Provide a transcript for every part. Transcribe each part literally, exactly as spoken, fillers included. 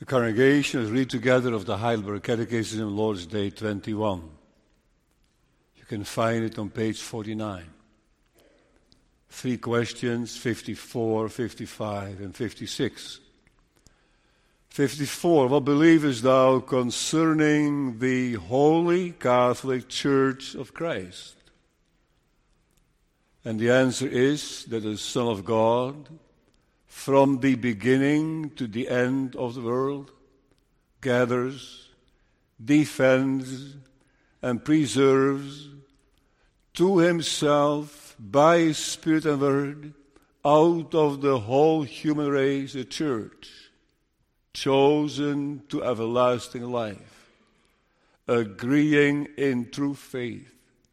Congregation, let's read together of the Heidelberg Catechism, Lord's Day twenty-one. You can find it on page forty-nine. Three questions, fifty-four, fifty-five, and fifty-six. fifty-four, what believest thou concerning the Holy Catholic Church of Christ? And the answer is that the Son of God, from the beginning to the end of the world, gathers, defends, and preserves to himself, by his Spirit and Word, out of the whole human race, a church, chosen to everlasting life, agreeing in true faith,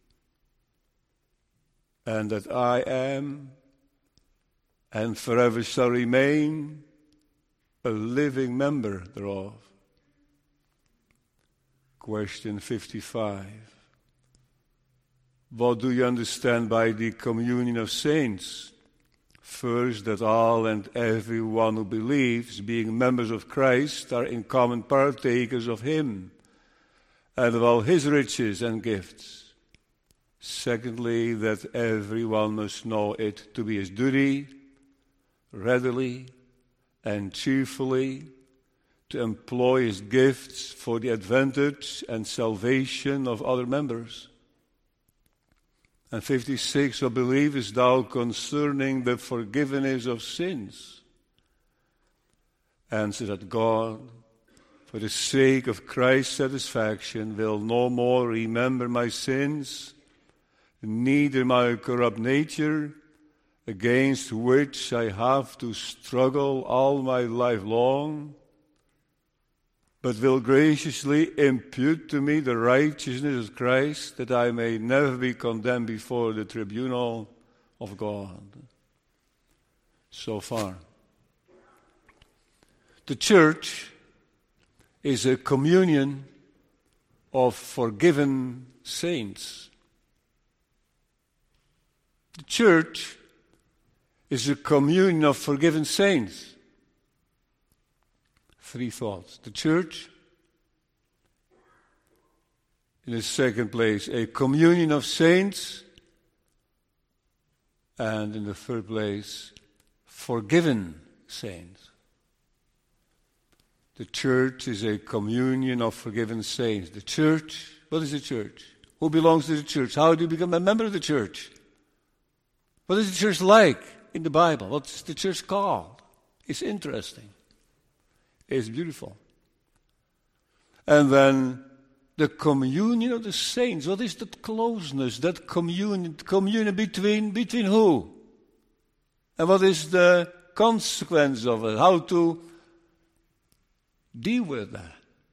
and that I am and forever shall remain a living member thereof. Question fifty-five. What do you understand by the communion of saints? First, that all and everyone who believes, being members of Christ, are in common partakers of him and of all his riches and gifts. Secondly, that everyone must know it to be his duty, readily and cheerfully, to employ his gifts for the advantage and salvation of other members. And fifty-six, what believest thou concerning the forgiveness of sins? Answer that God, for the sake of Christ's satisfaction, will no more remember my sins, neither my corrupt nature, against which I have to struggle all my life long, but will graciously impute to me the righteousness of Christ, that I may never be condemned before the tribunal of God. So far. The church is a communion of forgiven saints. The church is a communion of forgiven saints. Three thoughts. The church, in the second place, a communion of saints, and in the third place, forgiven saints. The church is a communion of forgiven saints. The church, what is the church? Who belongs to the church? How do you become a member of the church? What is the church like in the Bible? What's the church called? It's interesting. It's beautiful. And then the communion of the saints. What is that closeness, that communion, communion between, between who? And what is the consequence of it? How to deal with that?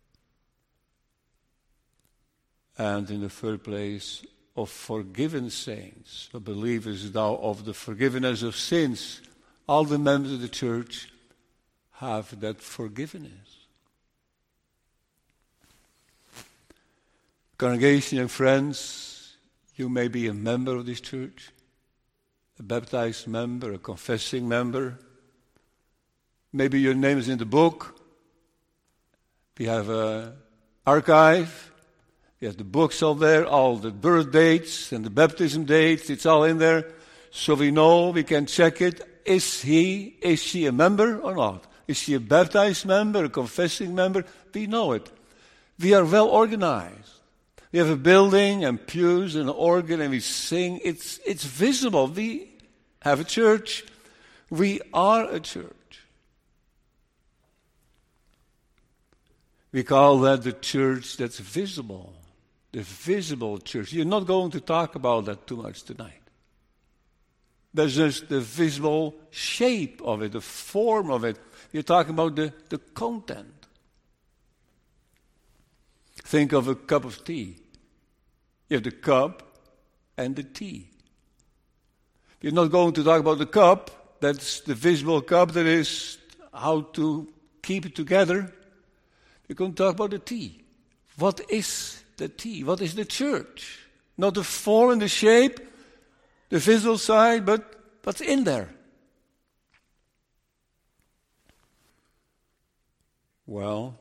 And in the third place, of forgiven saints. What believest thou of the forgiveness of sins? All the members of the church have that forgiveness. Congregation and friends, you may be a member of this church, a baptized member, a confessing member. Maybe your name is in the book. We have an archive. We have the books all there, all the birth dates and the baptism dates. It's all in there. So we know, we can check it. Is he, is she a member or not? Is she a baptized member, a confessing member? We know it. We are well organized. We have a building and pews and an organ and we sing. It's, it's visible. We have a church. We are a church. We call that the church that's visible. The visible church. You're not going to talk about that too much tonight. There's just the visible shape of it, the form of it. You're talking about the, the content. Think of a cup of tea. You have the cup and the tea. You're not going to talk about the cup. That's the visible cup. That is how to keep it together. You're going to talk about the tea. What is the tea? What is the church? Not the form and the shape, the visible side, but what's in there. Well,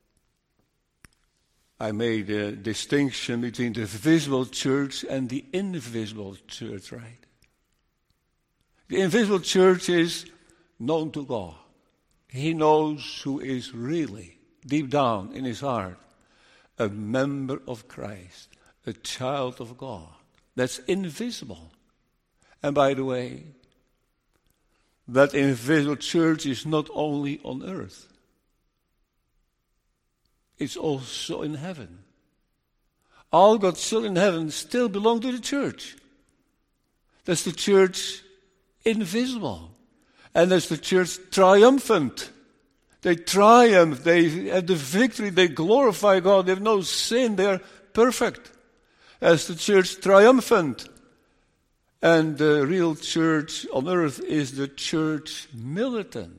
I made a distinction between the visible church and the invisible church, right? The invisible church is known to God. He knows who is really, deep down in his heart, a member of Christ, a child of God. That's invisible. And by the way, that invisible church is not only on earth. It's also in heaven. All God's children in heaven still belong to the church. That's the church invisible. And that's the church triumphant. They triumph, they have the victory, they glorify God, they have no sin, they are perfect. As the church triumphant. And the real church on earth is the church militant.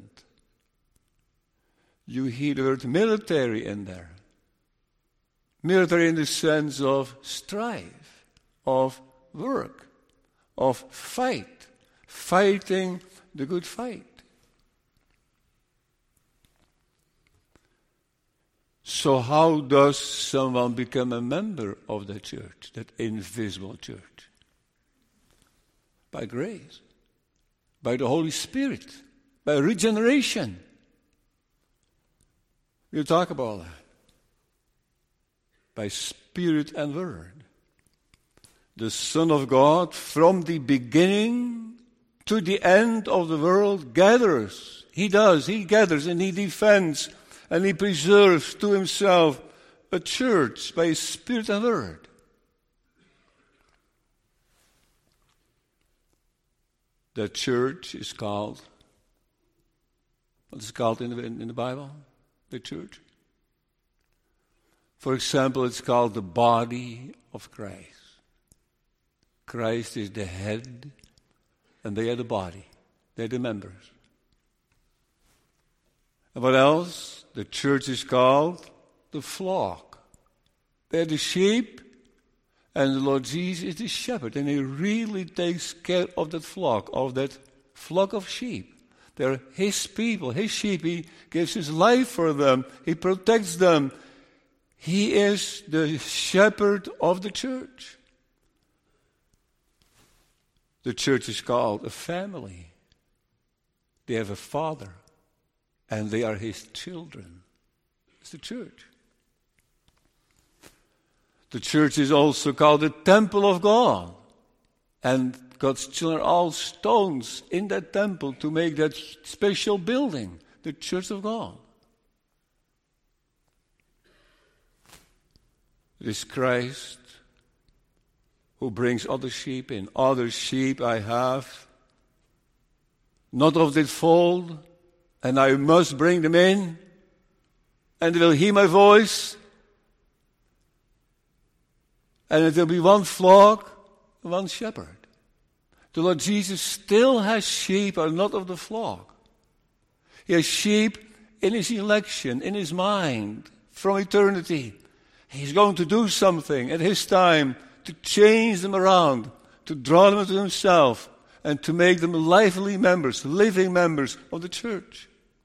You hear the word military in there. Military in the sense of strive, of work, of fight, fighting the good fight. So how does someone become a member of the church, that invisible church? By grace, by the Holy Spirit, by regeneration. We'll talk about that. By Spirit and Word. The Son of God, from the beginning to the end of the world, gathers. He does, he gathers and he defends and he preserves to himself a church by His Spirit and Word. The church is called, what is it called in the, in the Bible? The church. For example, it's called the body of Christ. Christ is the head, and they are the body. They're the members. And what else? The church is called the flock. They're the sheep, and the Lord Jesus is the shepherd, and He really takes care of that flock, of that flock of sheep. They're His people, His sheep. He gives His life for them. He protects them. He is the shepherd of the church. The church is called a family. They have a father, and they are His children. It's the church. The church is also called the temple of God. And God's children are all stones in that temple to make that special building, the church of God. It is Christ who brings other sheep in. Other sheep I have, not of this fold, and I must bring them in, and they will hear my voice, and it will be one flock, one shepherd. The Lord Jesus still has sheep are not of the flock. He has sheep in His election, in His mind, from eternity. He's going to do something at His time to change them around, to draw them to Himself, and to make them lively members, living members of the church.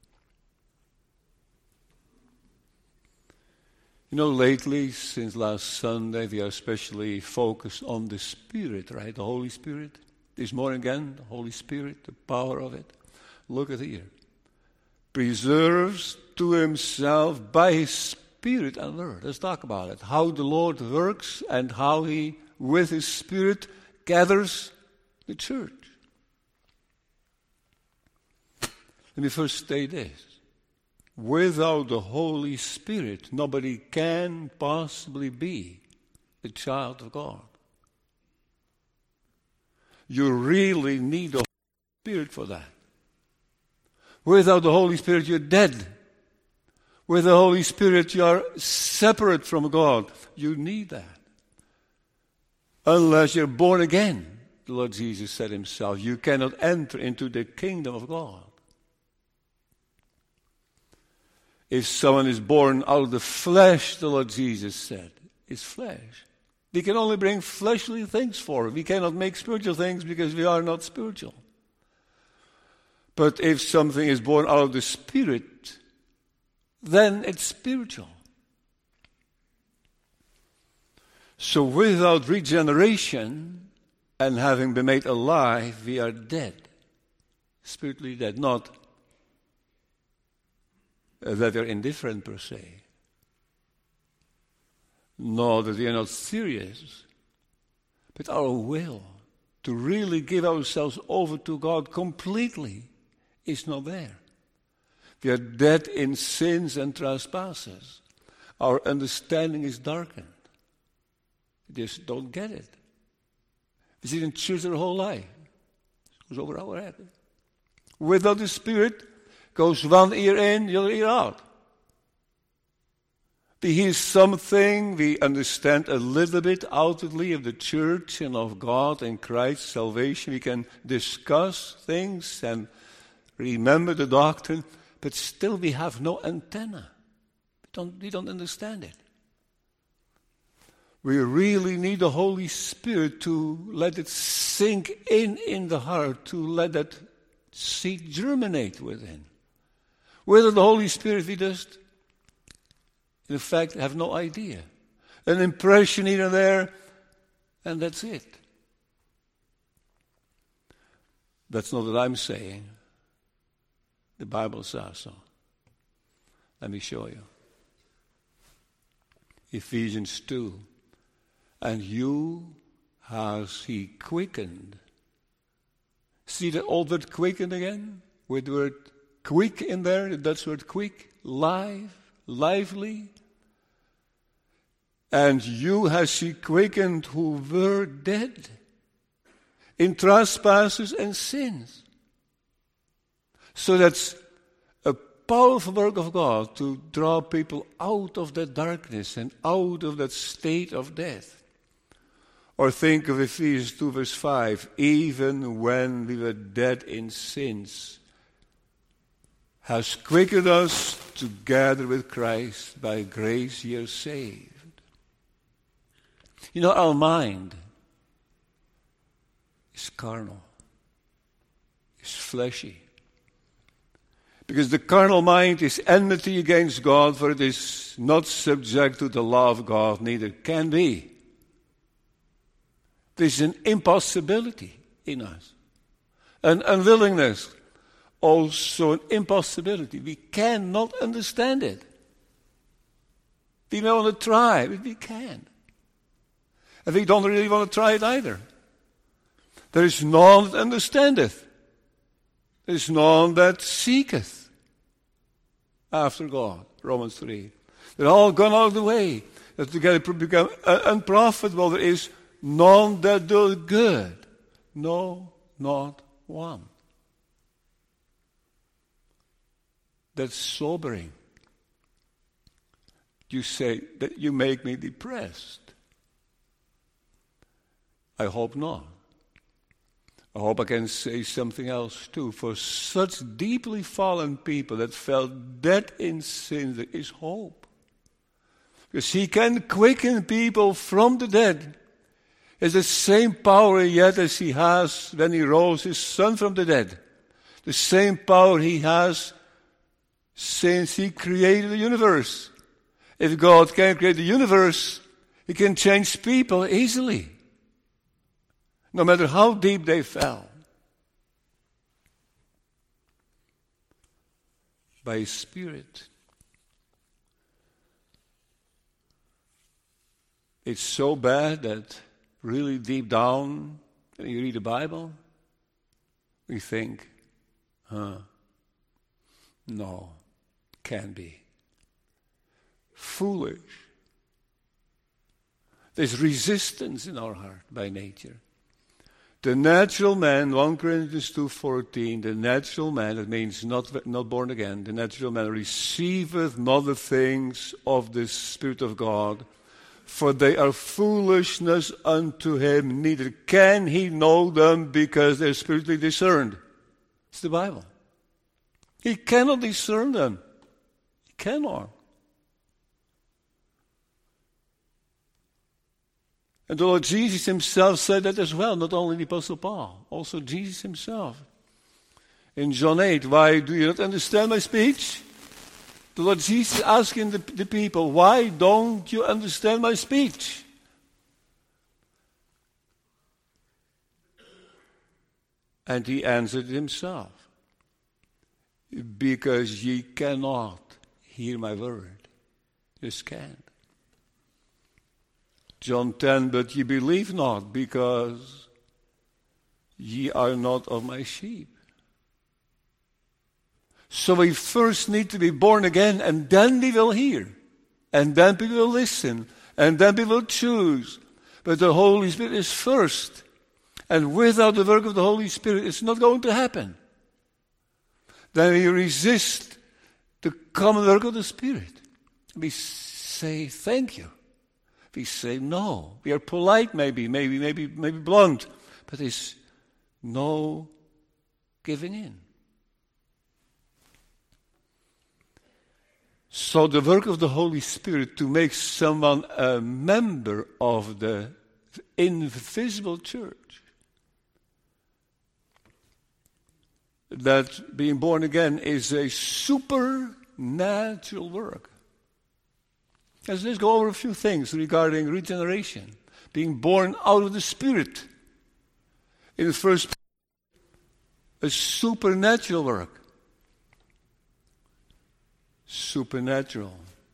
You know, lately, since last Sunday, we are especially focused on the Spirit, right? The Holy Spirit. This morning again, the Holy Spirit, the power of it. Look at here. Preserves to Himself by His Spirit and Word. Let's talk about it. How the Lord works and how He, with His Spirit, gathers the church. Let me first say this. Without the Holy Spirit, nobody can possibly be a child of God. You really need the Holy Spirit for that. Without the Holy Spirit, you're dead. With the Holy Spirit, you are separate from God. You need that. Unless you're born again, the Lord Jesus said Himself, you cannot enter into the kingdom of God. If someone is born out of the flesh, the Lord Jesus said, is flesh. We can only bring fleshly things forward. We cannot make spiritual things because we are not spiritual. But if something is born out of the Spirit, then it's spiritual. So without regeneration and having been made alive, we are dead. Spiritually dead. Not that we are indifferent per se. Nor that we are not serious. But our will to really give ourselves over to God completely is not there. We are dead in sins and trespasses. Our understanding is darkened. We just don't get it. We sit in church our whole life. It goes over our head. Without the Spirit, goes one ear in, the other ear out. We hear something, we understand a little bit outwardly of the church and of God and Christ's salvation. We can discuss things and remember the doctrine, but still we have no antenna. We don't, we don't understand it. We really need the Holy Spirit to let it sink in in the heart, to let that seed germinate within. Without the Holy Spirit, we just, in fact, have no idea. An impression here and there, and that's it. That's not what I'm saying. The Bible says so. Let me show you. Ephesians two. And you has he quickened. See the old word quickened again? With the word quick in there, the Dutch word quick, live, lively. And you has he quickened who were dead in trespasses and sins. So that's a powerful work of God to draw people out of that darkness and out of that state of death. Or think of Ephesians two verse five, even when we were dead in sins, has quickened us together with Christ, by grace ye are saved. You know, our mind is carnal, is fleshy. Because the carnal mind is enmity against God, for it is not subject to the law of God, neither can be. There's an impossibility in us. An unwillingness, also an impossibility. We cannot understand it. We may want to try, but we can't. And we don't really want to try it either. There is none that understandeth. There is none that seeketh after God. Romans three. They're all gone out of the way. That together become unprofitable. There is none that do good. No, not one. That's sobering. You say that you make me depressed. I hope not. I hope I can say something else too. For such deeply fallen people that fell dead in sin, there is hope. Because he can quicken people from the dead. It's the same power yet as he has when he rose his son from the dead. The same power he has since he created the universe. If God can create the universe, he can change people easily. No matter how deep they fell. By his Spirit. It's so bad that really deep down, when you read the Bible, we think, huh, no, can't be. Foolish. There's resistance in our heart by nature. The natural man, First Corinthians two fourteen, the natural man, that means not, not born again, the natural man receiveth not the things of the Spirit of God, for they are foolishness unto him, neither can he know them because they're spiritually discerned. It's the Bible. He cannot discern them. He cannot. And the Lord Jesus himself said that as well, not only the Apostle Paul, also Jesus himself. In John eight, why do you not understand my speech? The Lord Jesus asking the, the people, why don't you understand my speech? And he answered himself, because ye cannot hear my word. You can't. John ten, but ye believe not, because ye are not of my sheep. So we first need to be born again, and then we will hear. And then we will listen. And then we will choose. But the Holy Spirit is first. And without the work of the Holy Spirit, it's not going to happen. Then we resist the common work of the Spirit. We say thank you. We say no. We are polite maybe, maybe, maybe, maybe blunt. But it's no giving in. So the work of the Holy Spirit to make someone a member of the invisible church, that being born again is a supernatural work. Let's just go over a few things regarding regeneration, being born out of the Spirit. In the first, a supernatural work. Supernatural,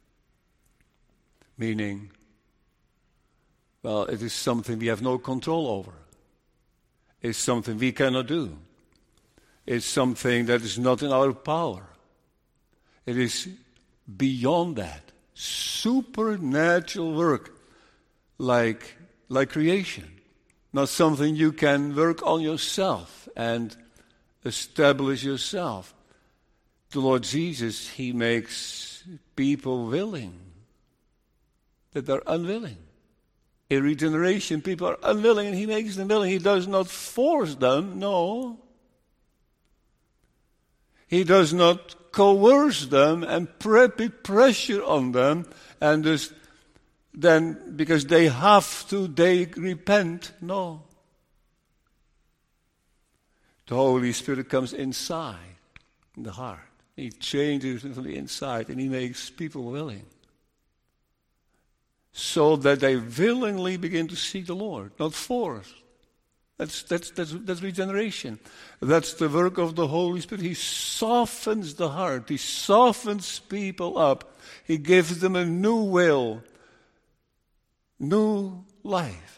meaning, well, it is something we have no control over. It's something we cannot do. It's something that is not in our power. It is beyond that. Supernatural work, like, like creation. Not something you can work on yourself and establish yourself. The Lord Jesus, He makes people willing that are unwilling. In regeneration, people are unwilling and He makes them willing. He does not force them, no. He does not coerce them and put pressure on them and just then, because they have to, they repent, no. The Holy Spirit comes inside, in the heart. He changes from the inside and He makes people willing. So that they willingly begin to seek the Lord, not forced. That's, that's, that's, that's regeneration. That's the work of the Holy Spirit. He softens the heart. He softens people up. He gives them a new will, new life.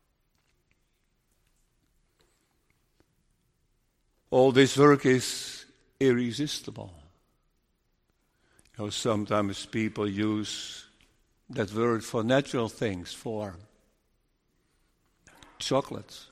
All this work is irresistible. You know, sometimes people use that word for natural things, for chocolates.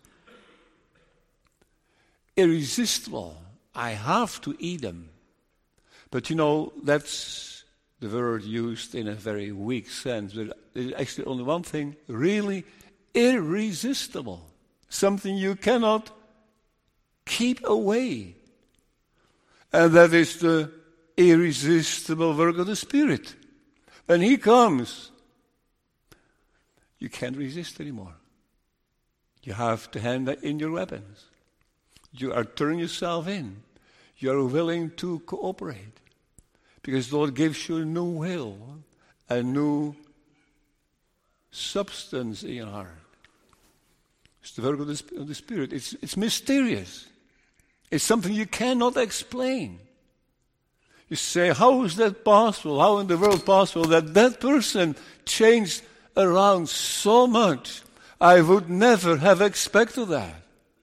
Irresistible. I have to eat them. But you know, that's the word used in a very weak sense. There's actually only one thing really irresistible. Something you cannot keep away. And that is the irresistible work of the Spirit. When He comes, you can't resist anymore. You have to hand in your weapons. You are turning yourself in. You are willing to cooperate. Because the Lord gives you a new will, a new substance in your heart. It's the work of the, of the Spirit. It's, it's mysterious. It's something you cannot explain. You say, how is that possible? How in the world possible that that person changed around so much? I would never have expected that.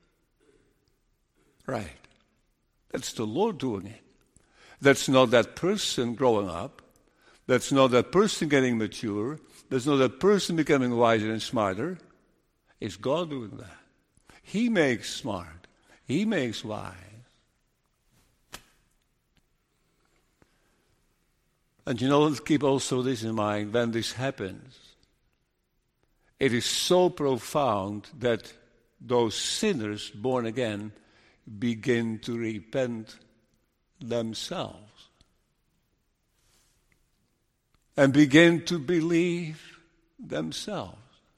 Right. That's the Lord doing it. That's not that person growing up. That's not that person getting mature. That's not that person becoming wiser and smarter. It's God doing that. He makes smart. He makes wise. And you know, keep also this in mind, when this happens, it is so profound that those sinners born again begin to repent themselves and begin to believe themselves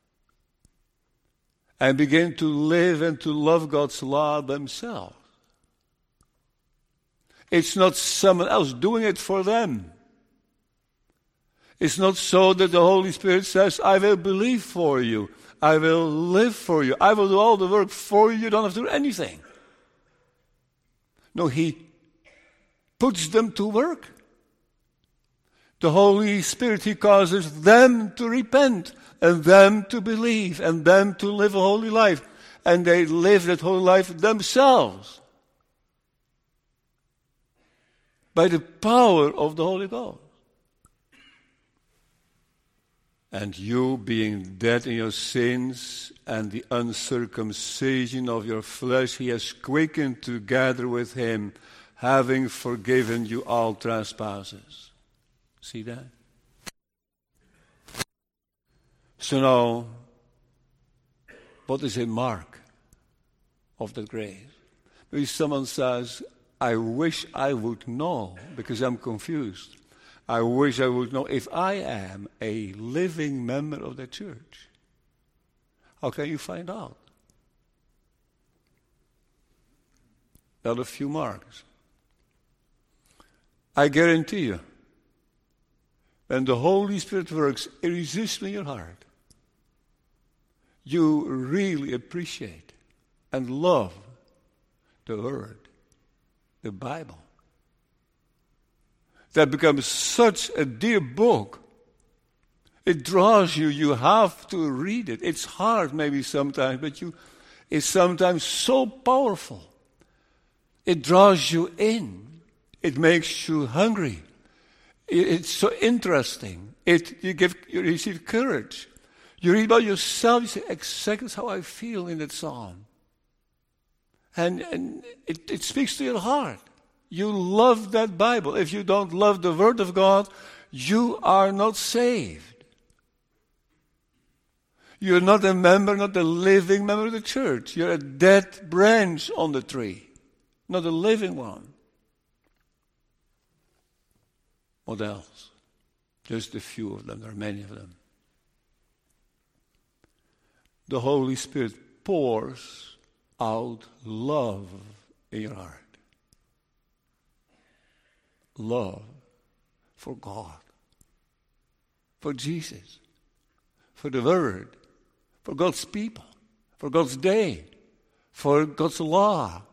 and begin to live and to love God's law themselves. It's not someone else doing it for them. It's not so that the Holy Spirit says, I will believe for you. I will live for you. I will do all the work for you. You don't have to do anything. No, he puts them to work. The Holy Spirit, he causes them to repent and them to believe and them to live a holy life. And they live that holy life themselves by the power of the Holy Ghost. And you, being dead in your sins and the uncircumcision of your flesh, he has quickened together with him, having forgiven you all trespasses. See that? So now, what is a mark of the grace? Maybe someone says, I wish I would know, because I'm confused. I wish I would know if I am a living member of the church. How can you find out? There are a few marks. I guarantee you, when the Holy Spirit works irresistibly in your heart, you really appreciate and love the Word, the Bible. That becomes such a dear book. It draws you. You have to read it. It's hard maybe sometimes, but you, it's sometimes so powerful. It draws you in. It makes you hungry. It, it's so interesting. It you give you receive courage. You read about yourself. You say, exactly how I feel in that psalm. And and it, it speaks to your heart. You love that Bible. If you don't love the Word of God, you are not saved. You're not a member, not a living member of the church. You're a dead branch on the tree, not a living one. What else? Just a few of them. There are many of them. The Holy Spirit pours out love in your heart. Love for God, for Jesus, for the Word, for God's people, for God's day, for God's law.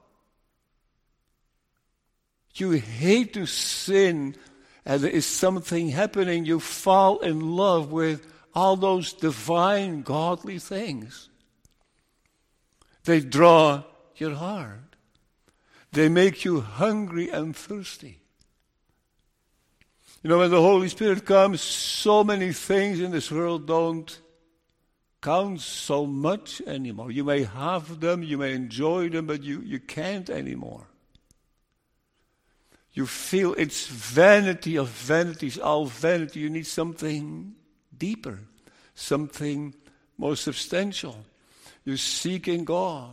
You hate to sin and there is something happening. You fall in love with all those divine, godly things. They draw your heart. They make you hungry and thirsty. You know, when the Holy Spirit comes, so many things in this world don't count so much anymore. You may have them, you may enjoy them, but you, you can't anymore. You feel it's vanity of vanities, all vanity. You need something deeper, something more substantial. You seek in God.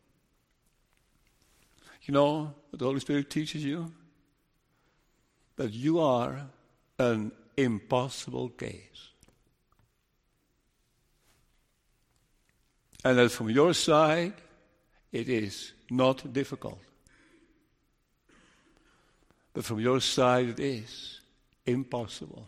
You know what the Holy Spirit teaches you? That you are an impossible case. And that from your side, it is not difficult. But from your side, it is impossible.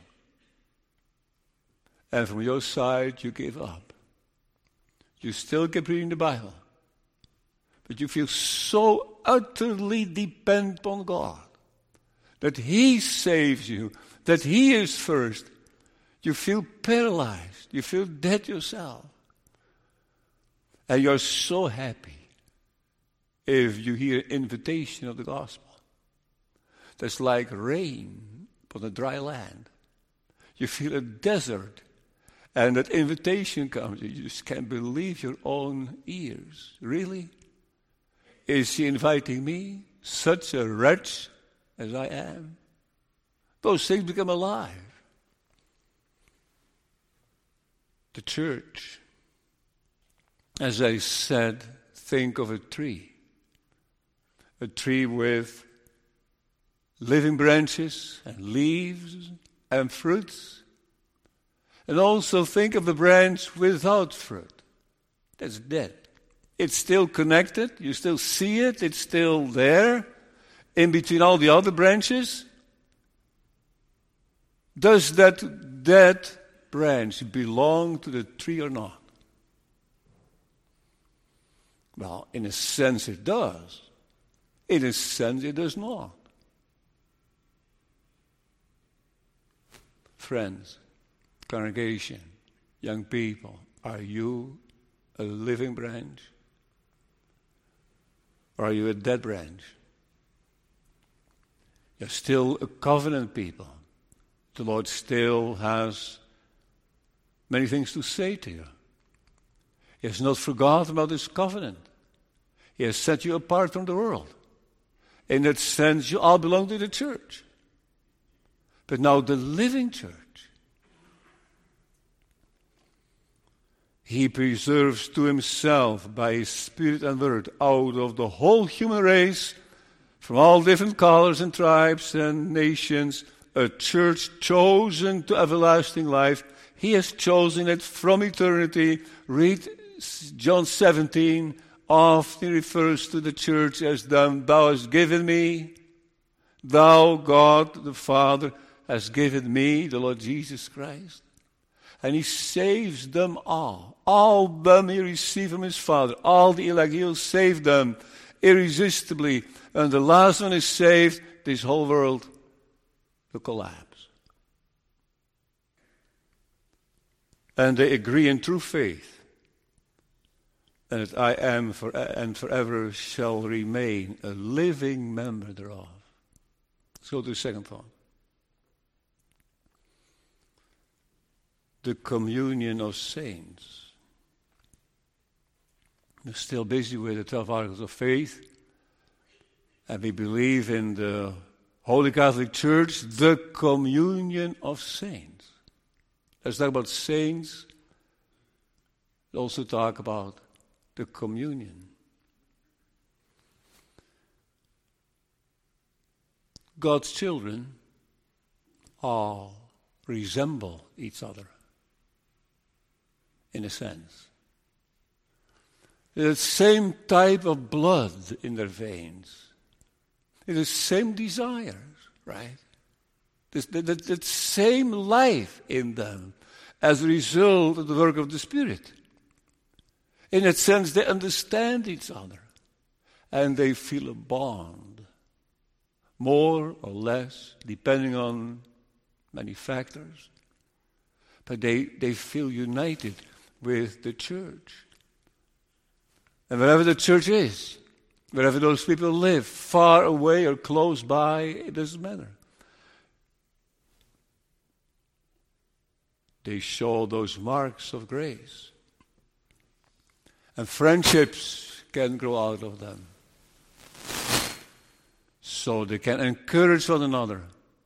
And from your side, you give up. You still keep reading the Bible. But you feel so utterly dependent upon God. That He saves you, that He is first. You feel paralyzed. You feel dead yourself. And you're so happy if you hear invitation of the gospel. That's like rain upon a dry land. You feel a desert, and that invitation comes. You just can't believe your own ears. Really? Is He inviting me, such a wretch as I am? Those things become alive. The church, as I said, think of a tree. A tree with living branches and leaves and fruits. And also think of the branch without fruit. That's dead. It's still connected. You still see it. It's still there in between all the other branches. Does that that branch belong to the tree or not? Well, in a sense it does. In a sense it does not. Friends, congregation, young people, are you a living branch? Or are you a dead branch? You're still a covenant people. The Lord still has many things to say to you. He has not forgotten about His covenant. He has set you apart from the world. In that sense, you all belong to the church. But now the living church, He preserves to Himself by His Spirit and Word out of the whole human race, from all different colors and tribes and nations, a church chosen to everlasting life. He has chosen it from eternity. Read John seventeen, often refers to the church as them. Thou hast given me, thou, God the Father, has given me, the Lord Jesus Christ. And He saves them all. All them He received from His Father. All the elect, He will save them irresistibly. And the last one is saved, this whole world will collapse. And they agree in true faith, and that I am for, and forever shall remain a living member thereof. Let's go to the second thought. The communion of saints. We're still busy with the twelve articles of faith, and we believe in the Holy Catholic Church, the communion of saints. Let's talk about saints. Let's also talk about the communion. God's children all resemble each other, in a sense. There's the same type of blood in their veins. It's the same desires, right? There's the, the, the same life in them as a result of the work of the Spirit. In that sense, they understand each other. And they feel a bond, more or less, depending on many factors. But they, they feel united with the church. And wherever the church is, wherever those people live, far away or close by, it doesn't matter. They show those marks of grace. And friendships can grow out of them. So they can encourage one another.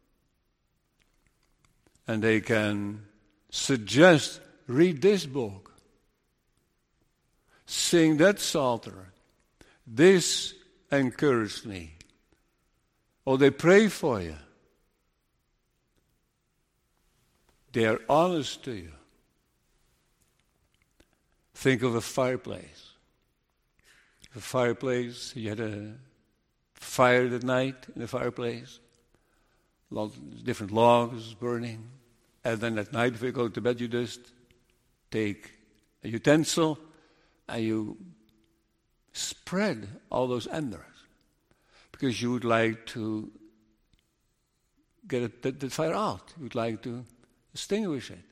And they can suggest, read this book. Sing that psalter. This encouraged me. Or they pray for you. They are honest to you. Think of a fireplace. A fireplace, you had a fire that night in the fireplace. Lots of different logs burning. And then at night, before you go to bed, you just take a utensil and you spread all those embers. Because you would like to get it, the, the fire out. You would like to extinguish it.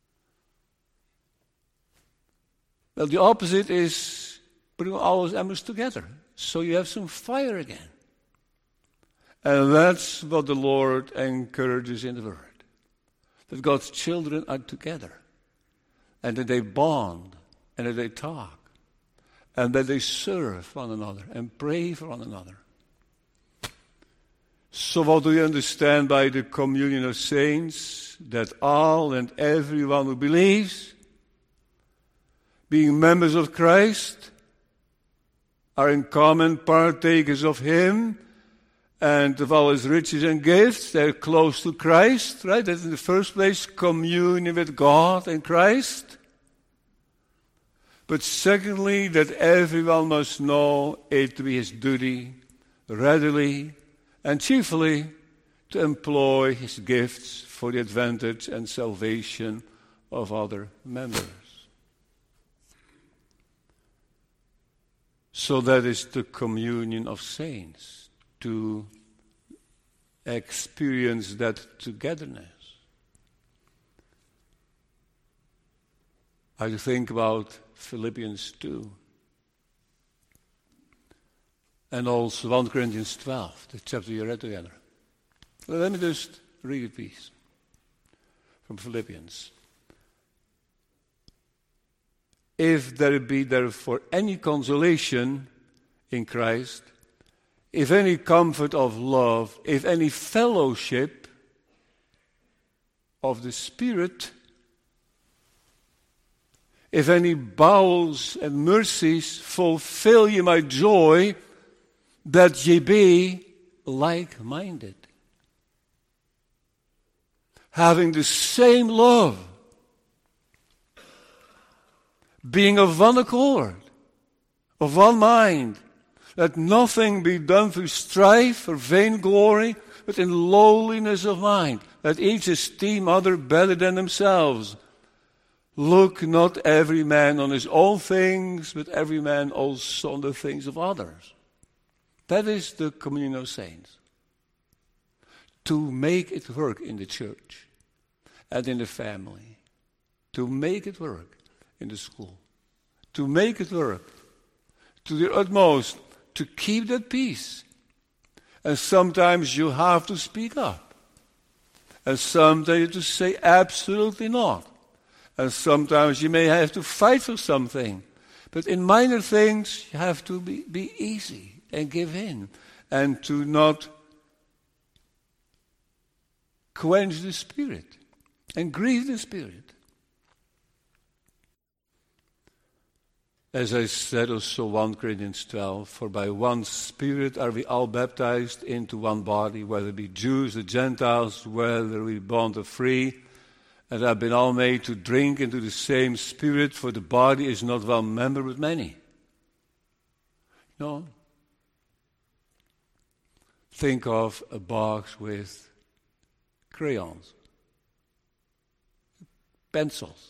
Well, the opposite is putting all those embers together, so you have some fire again. And that's what the Lord encourages in the Word, that God's children are together, and that they bond, and that they talk, and that they serve one another and pray for one another. So what do you understand by the communion of saints? That all and everyone who believes, being members of Christ, are in common partakers of Him and of all His riches and gifts. They're close to Christ, right? That's in the first place, communion with God and Christ. But secondly, that everyone must know it to be his duty, readily and cheerfully, to employ his gifts for the advantage and salvation of other members. So that is the communion of saints, to experience that togetherness. I think about Philippians two. And also First Corinthians twelve, the chapter you read together. Let me just read a piece from Philippians. If there be therefore any consolation in Christ, if any comfort of love, if any fellowship of the Spirit, if any bowels and mercies, fulfill ye my joy, that ye be like-minded, having the same love, being of one accord, of one mind, let nothing be done through strife or vainglory, but in lowliness of mind. Let each esteem other better than themselves. Look not every man on his own things, but every man also on the things of others. That is the communion of saints. To make it work in the church and in the family. To make it work in the school. To make it work to the utmost, to keep that peace. And sometimes you have to speak up. And sometimes you have to say absolutely not. And sometimes you may have to fight for something. But in minor things, you have to be, be easy and give in. And to not quench the Spirit and grieve the Spirit. As I said also, First Corinthians twelve, for by one Spirit are we all baptized into one body, whether it be Jews or Gentiles, whether we bond or free, and have been all made to drink into the same Spirit, for the body is not one member but many. No. Think of a box with crayons, pencils,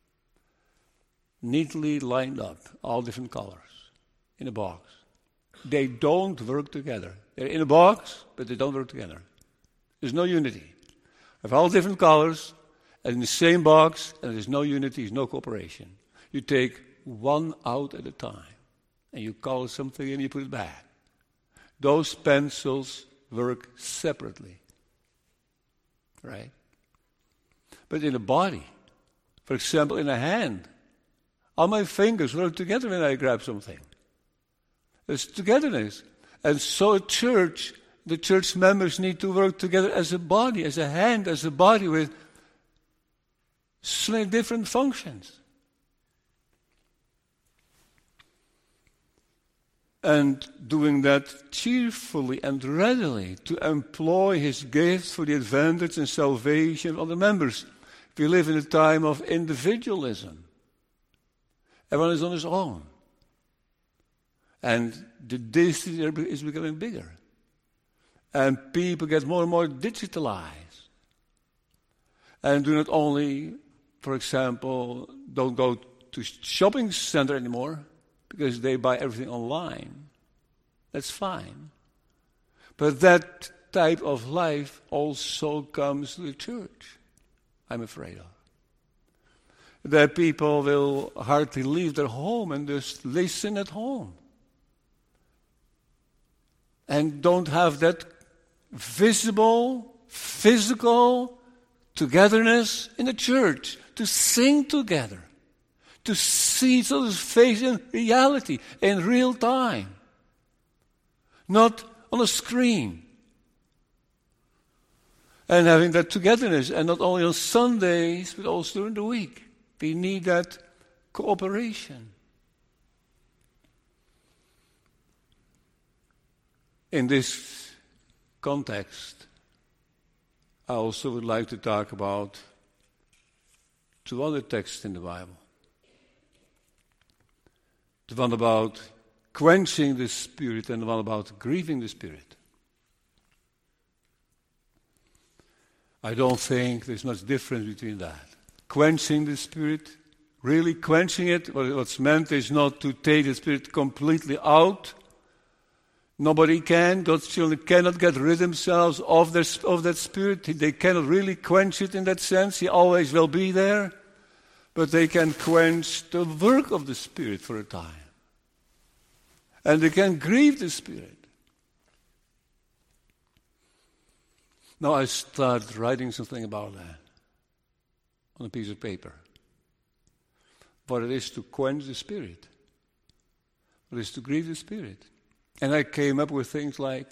neatly lined up, all different colors, in a box. They don't work together. They're in a box, but they don't work together. There's no unity. Of all different colors, and in the same box, and there's no unity, there's no cooperation. You take one out at a time, and you color something and you put it back. Those pencils work separately, right? But in a body, for example, in a hand, all my fingers work together when I grab something. There's togetherness. And so a church, the church members need to work together as a body, as a hand, as a body with so many different functions. And doing that cheerfully and readily to employ his gifts for the advantage and salvation of other members. We live in a time of individualism. Everyone is on his own. And the distance is becoming bigger. And people get more and more digitalized. And do not only, for example, don't go to shopping center anymore because they buy everything online. That's fine. But that type of life also comes to the church, I'm afraid of. That people will hardly leave their home and just listen at home. And don't have that visible, physical togetherness in the church. To sing together. To see each other's face in reality, in real time. Not on a screen. And having that togetherness, and not only on Sundays, but also during the week. We need that cooperation. In this context, I also would like to talk about two other texts in the Bible. The one about quenching the Spirit and the one about grieving the Spirit. I don't think there's much difference between that. Quenching the Spirit, really quenching it, what's meant is not to take the Spirit completely out. Nobody can. God's children cannot get rid themselves of, their, of that Spirit. They cannot really quench it in that sense. He always will be there. But they can quench the work of the Spirit for a time. And they can grieve the Spirit. Now I start writing something about that on a piece of paper. What it is to quench the Spirit. What it is to grieve the Spirit. And I came up with things like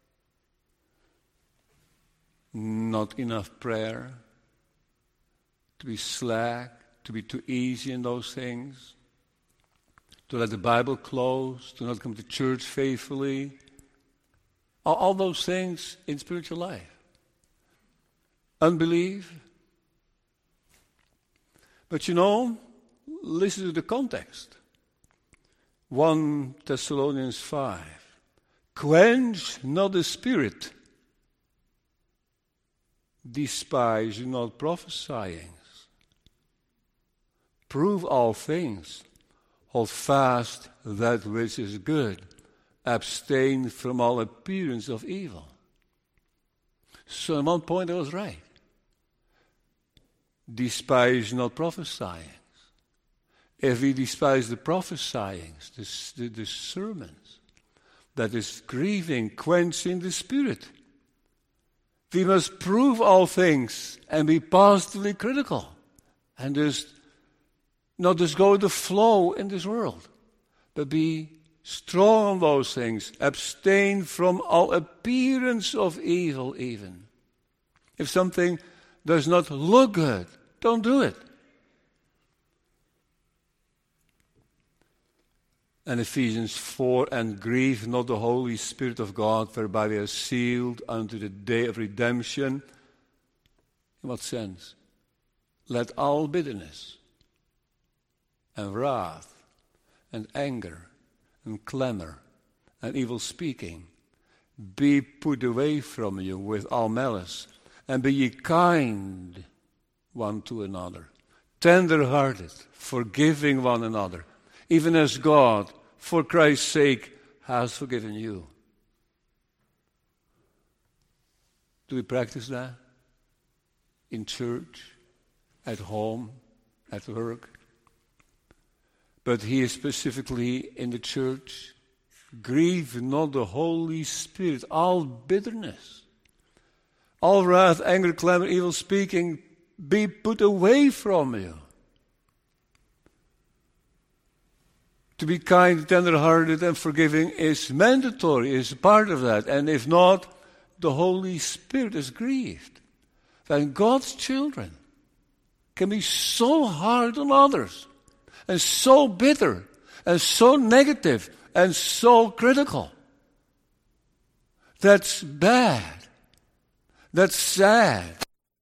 not enough prayer, to be slack, to be too easy in those things, to let the Bible close, to not come to church faithfully. All, all those things in spiritual life. Unbelief. But you know, listen to the context. First Thessalonians five. Quench not the Spirit. Despise not prophesying. Prove all things. Hold fast that which is good. Abstain from all appearance of evil. So at one point I was right. Despise not prophesying. If we despise the prophesying, the, the, the sermons, that is grieving, quenching the Spirit. We must prove all things and be positively critical. And just not just go with the flow in this world, but be strong on those things. Abstain from all appearance of evil even. If something does not look good, don't do it. And Ephesians four, and grieve not the Holy Spirit of God, whereby we are sealed unto the day of redemption. In what sense? Let all bitterness and wrath and anger and clamor and evil speaking be put away from you with all malice, and be ye kind one to another, tender-hearted, forgiving one another, even as God, for Christ's sake, has forgiven you. Do we practice that? In church, at home, at work? But here specifically in the church, grieve not the Holy Spirit, all bitterness, all wrath, anger, clamor, evil speaking, be put away from you. To be kind, tender-hearted, and forgiving is mandatory, is part of that. And if not, the Holy Spirit is grieved. And God's children can be so hard on others, and so bitter, and so negative, and so critical. That's bad. That's sad.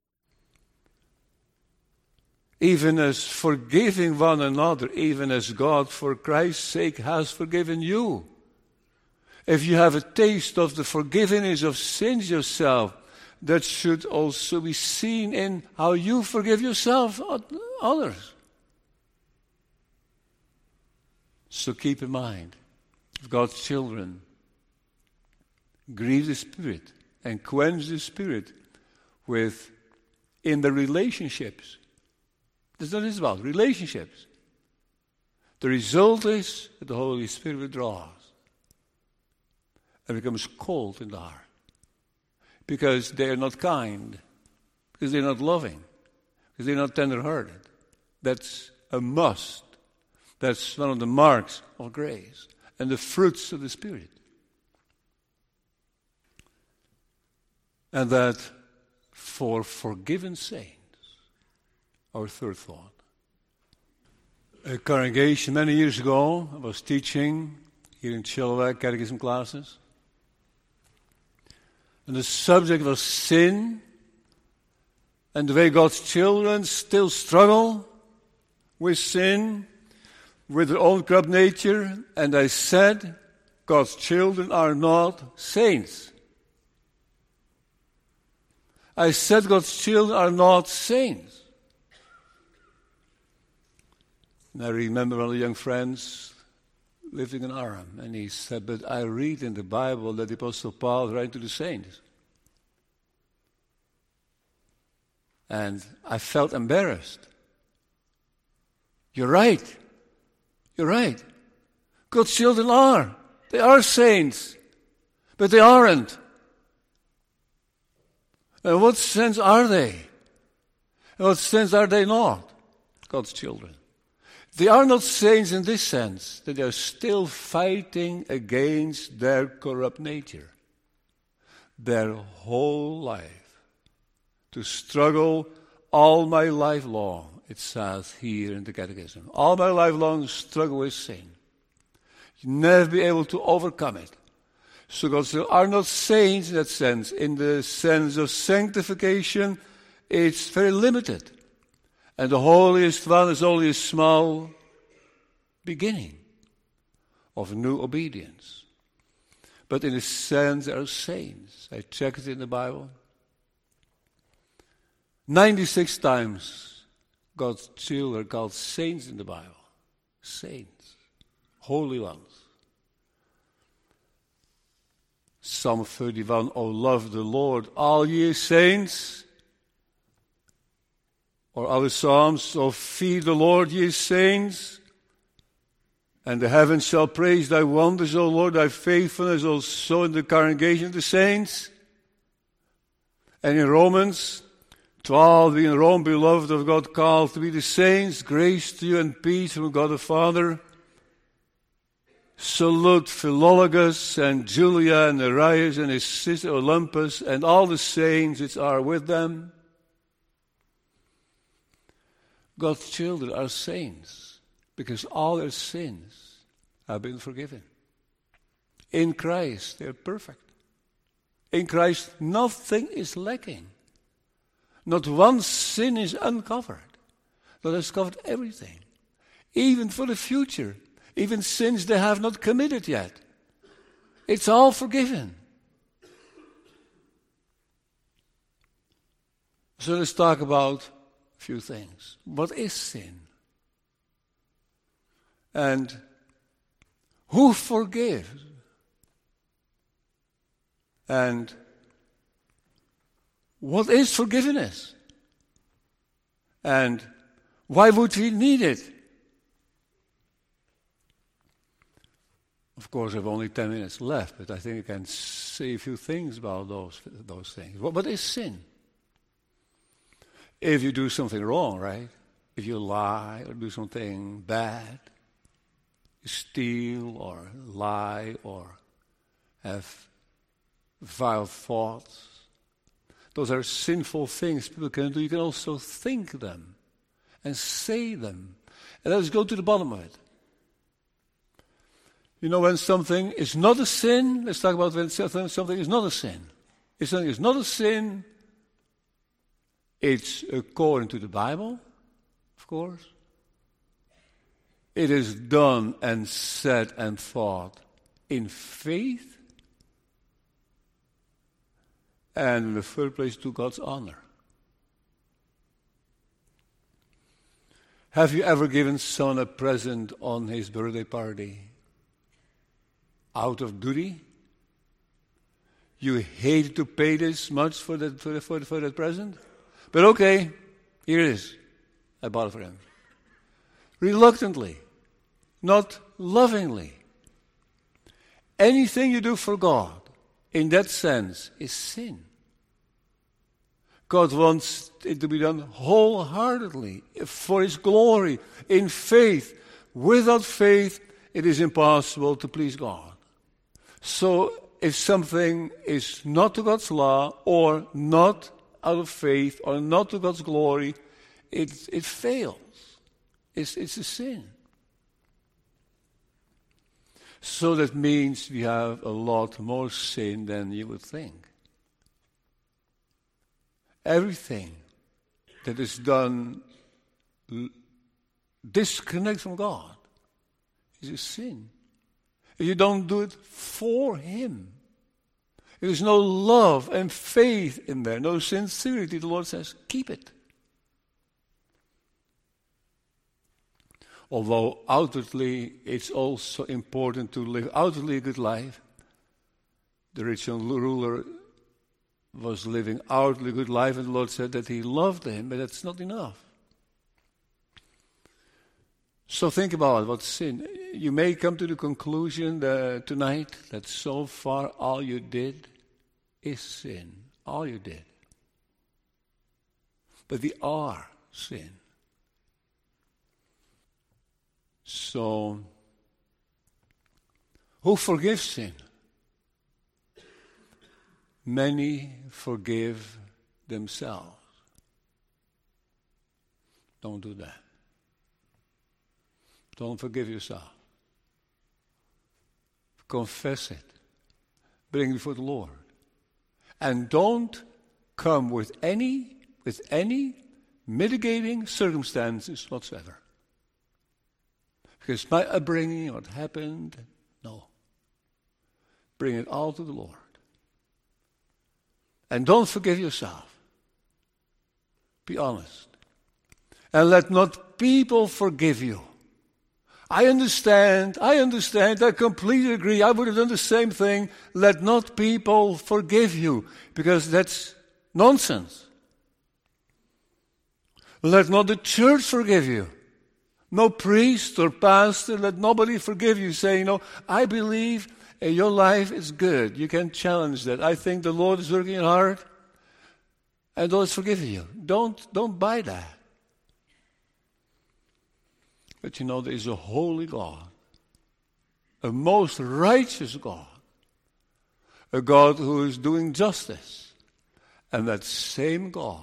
Even as forgiving one another, even as God for Christ's sake has forgiven you. If you have a taste of the forgiveness of sins yourself, that should also be seen in how you forgive yourself others. So keep in mind, if God's children grieve the Spirit and quench the Spirit with in the relationships. That's what it's about, relationships. The result is that the Holy Spirit withdraws and becomes cold in the heart. Because they are not kind, because they're not loving, because they're not tender-hearted. That's a must. That's one of the marks of grace and the fruits of the Spirit. And that for forgiven saints, our third thought. A congregation many years ago, I was teaching here in Chilliwack catechism classes. And the subject was sin and the way God's children still struggle with sin, with their own corrupt nature. And I said, God's children are not saints. I said God's children are not saints. And I remember one of the young friends living in Aram, and he said, but I read in the Bible that the Apostle Paul is writing to the saints. And I felt embarrassed. You're right. You're right. God's children are. They are saints. But they aren't. In what sense are they? In what sense are they not God's children? They are not saints in this sense, that they are still fighting against their corrupt nature. Their whole life. To struggle all my life long, it says here in the Catechism. All my life long struggle with sin. You never be able to overcome it. So God's children are not saints in that sense. In the sense of sanctification, it's very limited. And the holiest one is only a small beginning of new obedience. But in a sense, they are saints. I checked it in the Bible. ninety-six times God's children are called saints in the Bible. Saints. Holy ones. Psalm thirty-one, O love the Lord, all ye saints. Or other Psalms, O feed the Lord, ye saints. And the heavens shall praise thy wonders, O Lord, thy faithfulness also in the congregation of the saints. And in Romans twelve, we in Rome, beloved of God, called to be the saints, grace to you and peace from God the Father. Salute Philologus and Julia and Nereus and his sister Olympus and all the saints which are with them. God's children are saints because all their sins have been forgiven. In Christ, they are perfect. In Christ, nothing is lacking. Not one sin is uncovered. God has covered everything. Even for the future. Even sins they have not committed yet. It's all forgiven. So let's talk about a few things. What is sin? And who forgives? And what is forgiveness? And why would we need it? Of course, I have only ten minutes left, but I think I can say a few things about those, those things. What, what is sin? If you do something wrong, right? If you lie or do something bad, you steal or lie or have vile thoughts, those are sinful things people can do. You can also think them and say them. And let's go to the bottom of it. You know, when something is not a sin, let's talk about when something is not a sin. If something is not a sin, it's according to the Bible, of course. It is done and said and thought in faith. And in the third place, to God's honor. Have you ever given someone a present on his birthday party? Out of duty? You hate to pay this much for that, for, for, for that present? But okay, here it is. I bought it for him. Reluctantly, not lovingly. Anything you do for God, in that sense, is sin. God wants it to be done wholeheartedly, for His glory, in faith. Without faith, it is impossible to please God. So, if something is not to God's law, or not out of faith, or not to God's glory, it, it fails. It's, it's a sin. So that means we have a lot more sin than you would think. Everything that is done disconnect from God is a sin. If you don't do it for Him, If there's no love and faith in there, no sincerity, the Lord says, keep it. Although outwardly it's also important to live outwardly a good life, the rich young ruler was living outwardly a good life, and the Lord said that he loved him, but that's not enough. So think about what's sin. You may come to the conclusion that tonight that so far all you did is sin. All you did. But we are sin. So, who forgives sin? Many forgive themselves. Don't do that. Don't forgive yourself. Confess it. Bring it before the Lord. And don't come with any, with any mitigating circumstances whatsoever. Because my upbringing, what happened, no. Bring it all to the Lord. And don't forgive yourself. Be honest. And let not people forgive you. I understand, I understand, I completely agree. I would have done the same thing. Let not people forgive you, because that's nonsense. Let not the church forgive you. No priest or pastor, let nobody forgive you. Say, you know, I believe uh, your life is good. You can challenge that. I think the Lord is working in your heart, and the Lord is forgiving you. Don't, don't buy that. But you know, there is a holy God, a most righteous God, a God who is doing justice. And that same God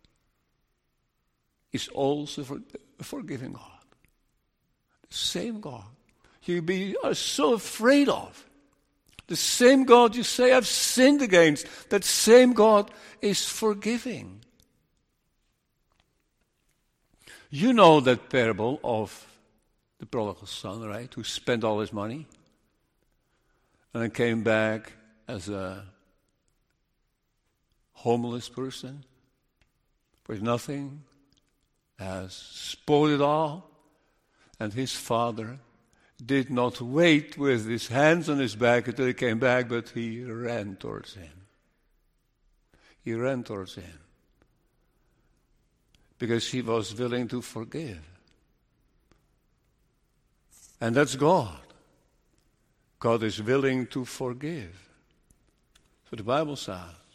is also for, a forgiving God. The same God you be are so afraid of. The same God you say, I've sinned against, that same God is forgiving. You know that parable of the prodigal son, right? Who spent all his money and then came back as a homeless person with nothing, has spoiled it all, and his father did not wait with his hands on his back until he came back, but he ran towards him. He ran towards him. Because he was willing to forgive. And that's God. God is willing to forgive. So the Bible says.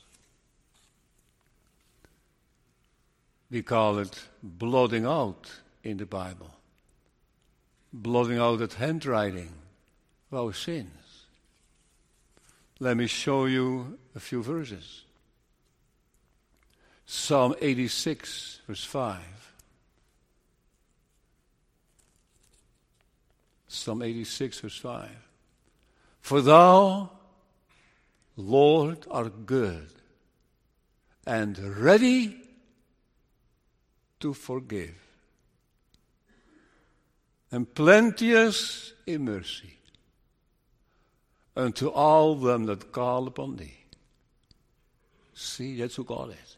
We call it blotting out in the Bible. Blotting out that handwriting of our sins. Let me show you a few verses. Psalm eighty-six, verse five. Psalm eighty-six, verse five. For thou, Lord, art good and ready to forgive, and plenteous in mercy unto all them that call upon thee. See, that's who God is.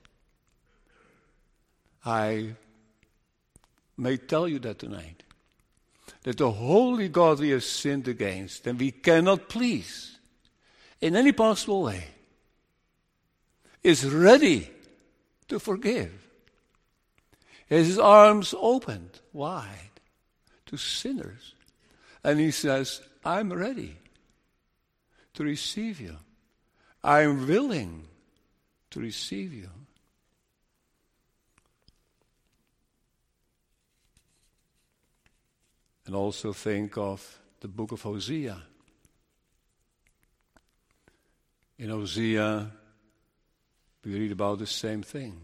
I may tell you that tonight, that the holy God we have sinned against and we cannot please in any possible way is ready to forgive. He has his arms opened wide to sinners. And he says, I'm ready to receive you. I'm willing to receive you. And also think of the book of Hosea. In Hosea, we read about the same thing.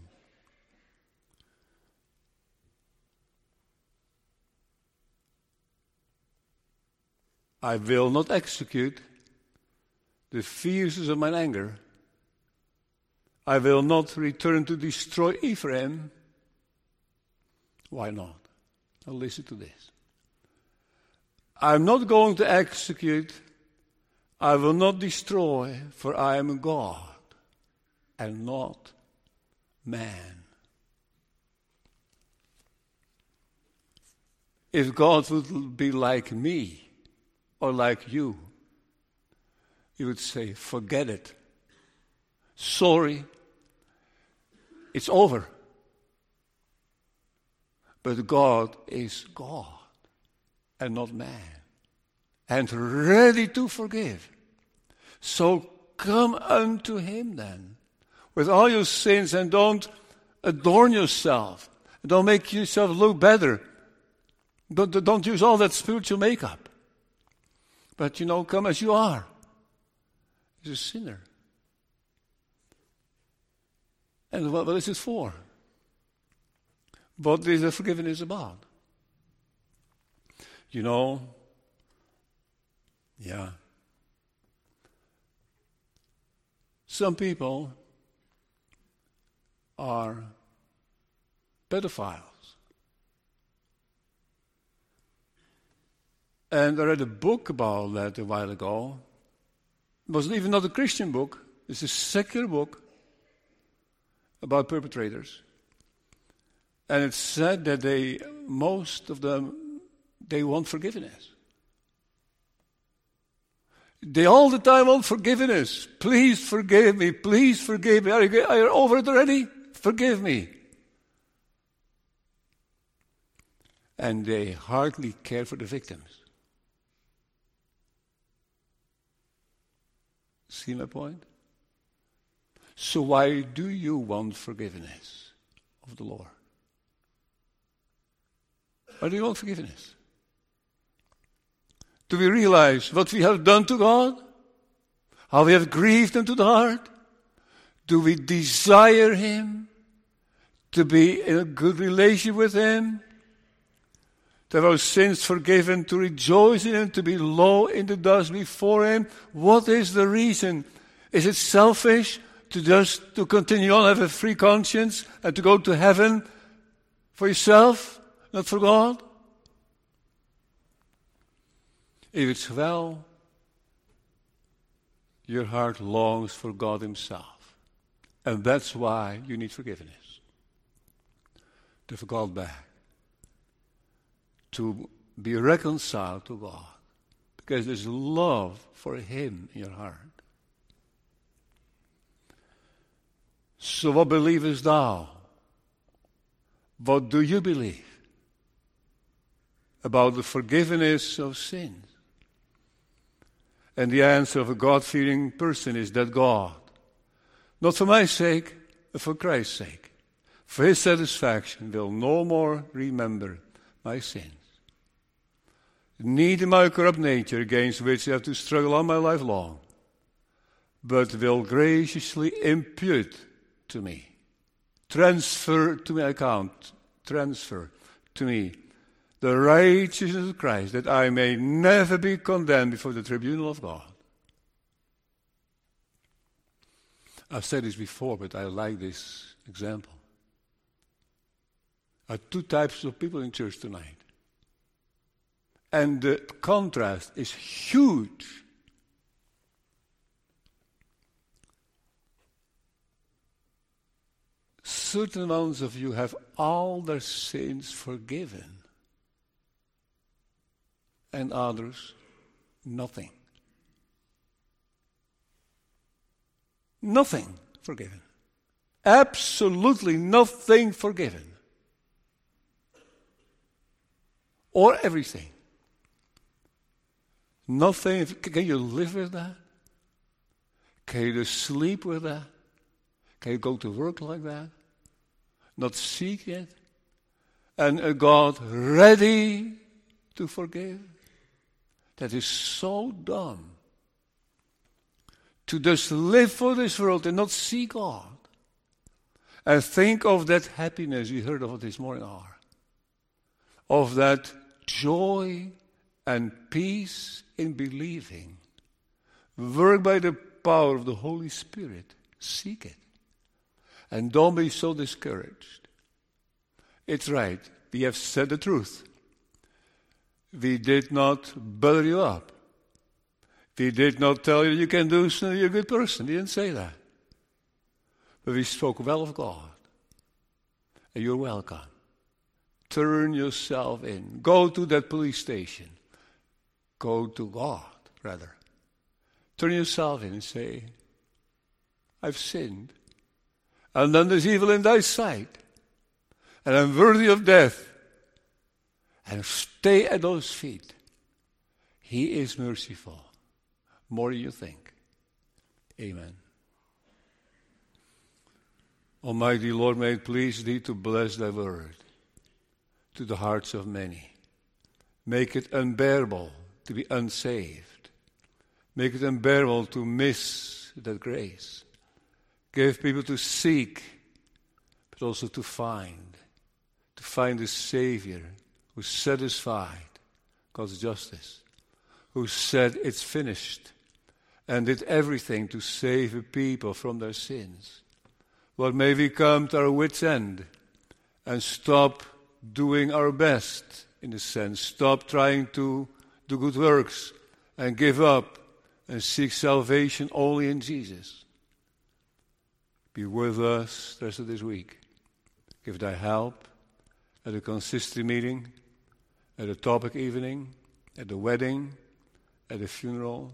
I will not execute the fierceness of mine anger. I will not return to destroy Ephraim. Why not? Now listen to this. I'm not going to execute I will not destroy, for I am God and not man. If God would be like me or like you, he would say, forget it. Sorry, it's over. But God is God and not man, and ready to forgive. So come unto him then, with all your sins, and don't adorn yourself. Don't make yourself look better. Don't, don't use all that spiritual makeup. But, you know, come as you are, as a sinner. And what, what is it for? What is the forgiveness about? You know, yeah. Some people are pedophiles. And I read a book about that a while ago. It wasn't even not a Christian book. It's a secular book about perpetrators. And it said that they, most of them, they want forgiveness. They all the time want forgiveness. Please forgive me. Please forgive me. Are you, are you over it already? Forgive me. And they hardly care for the victims. See my point? So why do you want forgiveness of the Lord? Why do you want forgiveness? Do we realize what we have done to God? How we have grieved him to the heart? Do we desire him? To be in a good relation with him? To have our sins forgiven? To rejoice in him? To be low in the dust before him? What is the reason? Is it selfish to just to continue on, have a free conscience, and to go to heaven for yourself, not for God? If it's well, your heart longs for God himself. And that's why you need forgiveness. To have God back. To be reconciled to God. Because there's love for him in your heart. So what believest thou? What do you believe about the forgiveness of sins? And the answer of a God-fearing person is that God, not for my sake, but for Christ's sake, for his satisfaction, will no more remember my sins. Neither my corrupt nature, against which I have to struggle all my life long, but will graciously impute to me, transfer to my account, transfer to me the righteousness of Christ, that I may never be condemned before the tribunal of God. I've said this before, but I like this example. There are two types of people in church tonight. And the contrast is huge. Certain ones of you have all their sins forgiven. And others, nothing. Nothing forgiven. Absolutely nothing forgiven. Or everything. Nothing. Can you live with that? Can you just sleep with that? Can you go to work like that? Not seek it? And a God ready to forgive? That is so dumb. To just live for this world and not see God. And think of that happiness we heard of this morning hour. Of that joy and peace in believing. Work by the power of the Holy Spirit. Seek it. And don't be so discouraged. It's right. We have said the truth. We did not butter you up. We did not tell you you can do so, you're a good person. We didn't say that. But we spoke well of God. And you're welcome. Turn yourself in. Go to that police station. Go to God, rather. Turn yourself in and say, I've sinned. And done this evil in thy sight. And I'm worthy of death. And stay at those feet. He is merciful. More than you think. Amen. Almighty Lord, may it please thee to bless thy word to the hearts of many. Make it unbearable to be unsaved. Make it unbearable to miss that grace. Give people to seek, but also to find. To find a Savior who satisfied God's justice. Who said it's finished. And did everything to save a people from their sins. Lord, may we come to our wits' end and stop doing our best, in a sense. Stop trying to do good works and give up and seek salvation only in Jesus. Be with us the rest of this week. Give thy help at the consistory meeting, at the topic evening, at the wedding, at the funeral.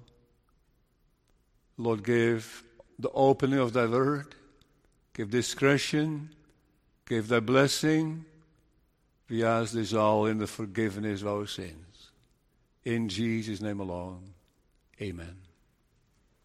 Lord, give the opening of thy word. Give discretion. Give thy blessing. We ask this all in the forgiveness of our sins. In Jesus' name alone. Amen.